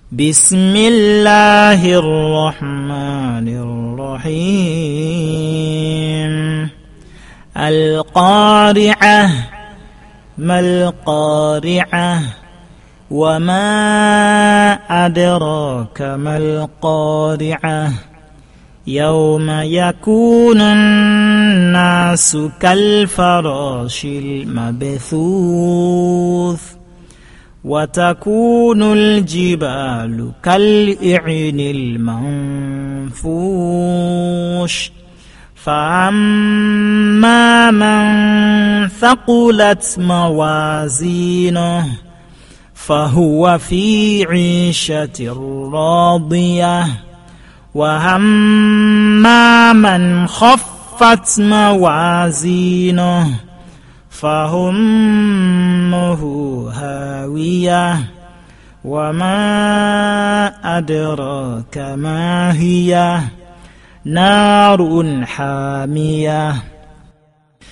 بسم الله الرحمن الرحيم القارعة ما القارعة وما أدراك ما القارعة يوم يكون الناس كالفراش المبثوث وتكون الجبال كالإعن المنفوش فأما من ثقلت موازينه فهو في عيشة راضية وأما من خفت موازينه فأمه هاوية وما أدراك ما هي نار حامية